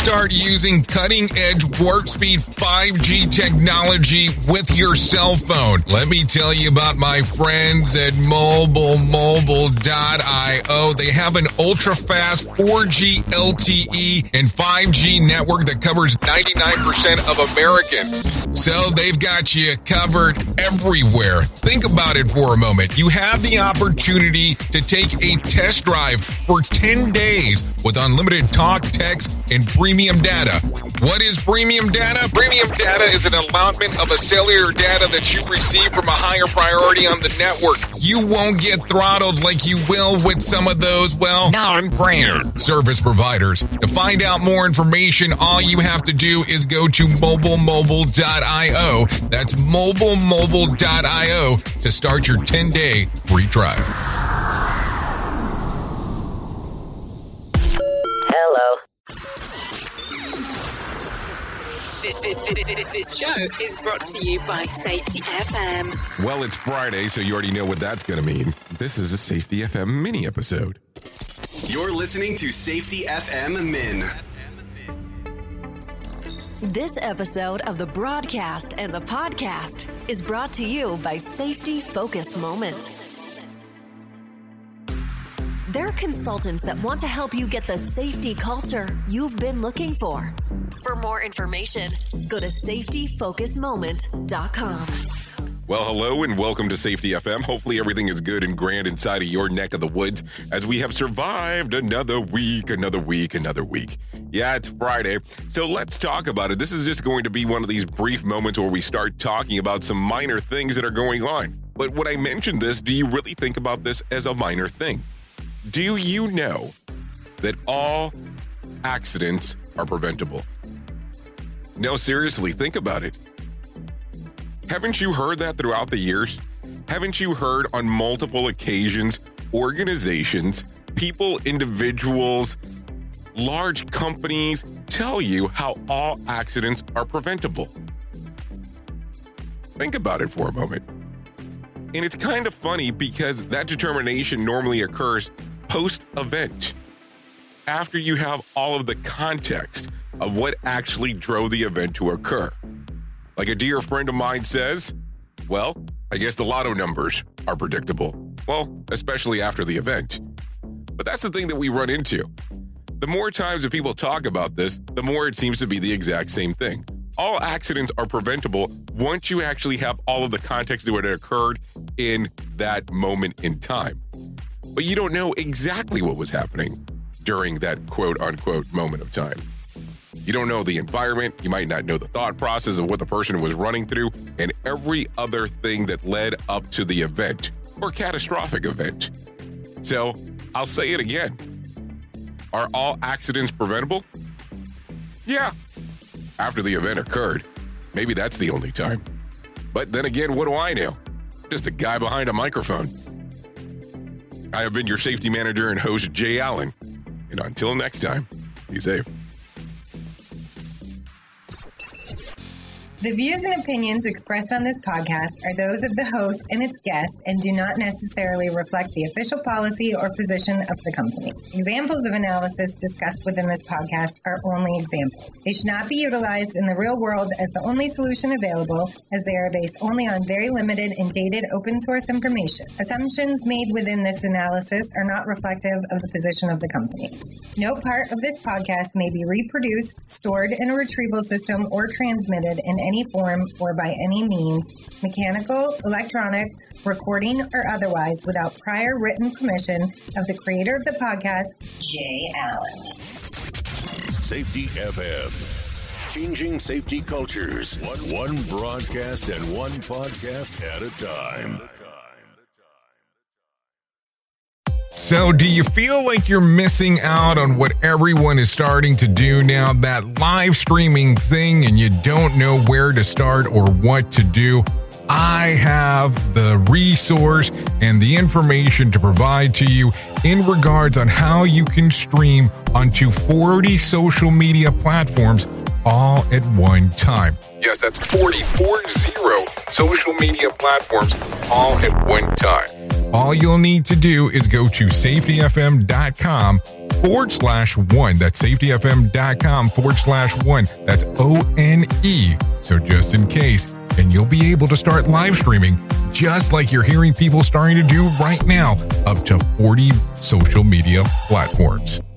start using cutting-edge warp speed 5G technology with your cell phone. Let me tell you about my friends at mobilemobile.io. They have an ultra-fast 4G LTE and 5G network that covers 99% of Americans. So they've got you covered everywhere. Think about it for a moment. You have the opportunity to take a test drive for 10 days with unlimited talk, text, and premium data. What is premium data? Premium data is an allotment of a cellular data that you receive from a higher priority on the network. You won't get throttled like you will with some of those, non-brand service providers. To find out more information, all you have to do is go to mobilemobile.io. That's mobilemobile.io to start your 10-day free trial. This show is brought to you by Safety FM. Well, it's Friday, so you already know what that's going to mean. This is a Safety FM mini episode. You're listening to Safety FM Min. This episode of the broadcast and the podcast is brought to you by Safety Focus Moment. They're consultants that want to help you get the safety culture you've been looking for. For more information, go to safetyfocusmoment.com. Well, hello and welcome to Safety FM. Hopefully everything is good and grand inside of your neck of the woods as we have survived another week. Yeah, it's Friday, so let's talk about it. This is just going to be one of these brief moments where we start talking about some minor things that are going on. But when I mention this, do you really think about this as a minor thing? Do you know that all accidents are preventable? No, seriously, think about it. Haven't you heard that throughout the years? Haven't you heard on multiple occasions, organizations, people, individuals, large companies tell you how all accidents are preventable? Think about it for a moment. And it's kind of funny because that determination normally occurs post-event, after you have all of the context of what actually drove the event to occur. Like a dear friend of mine says, well, I guess the lotto numbers are predictable. Well, especially after the event. But that's the thing that we run into. The more times that people talk about this, the more it seems to be the exact same thing. All accidents are preventable once you actually have all of the context of what occurred in that moment in time. But you don't know exactly what was happening during that quote-unquote moment of time. You don't know the environment, you might not know the thought process of what the person was running through, and every other thing that led up to the event, or catastrophic event. So, I'll say it again. Are all accidents preventable? Yeah. After the event occurred, maybe that's the only time. But then again, what do I know? Just a guy behind a microphone. I have been your safety manager and host, Jay Allen. And until next time, be safe. The views and opinions expressed on this podcast are those of the host and its guest and do not necessarily reflect the official policy or position of the company. Examples of analysis discussed within this podcast are only examples. They should not be utilized in the real world as the only solution available, as they are based only on very limited and dated open source information. Assumptions made within this analysis are not reflective of the position of the company. No part of this podcast may be reproduced, stored in a retrieval system, or transmitted in any form or by any means, mechanical, electronic, recording, or otherwise, without prior written permission of the creator of the podcast, Jay Allen. Safety FM. Changing safety cultures. One broadcast and one podcast at a time. So do you feel like you're missing out on what everyone is starting to do now, that live streaming thing, and you don't know where to start or what to do? I have the resource and the information to provide to you in regards on how you can stream onto 40 social media platforms all at one time. Yes, that's 40 social media platforms all at one time. All you'll need to do is go to safetyfm.com safetyfm.com/1. That's safetyfm.com/1. That's ONE. So just in case, and you'll be able to start live streaming just like you're hearing people starting to do right now, up to 40 social media platforms.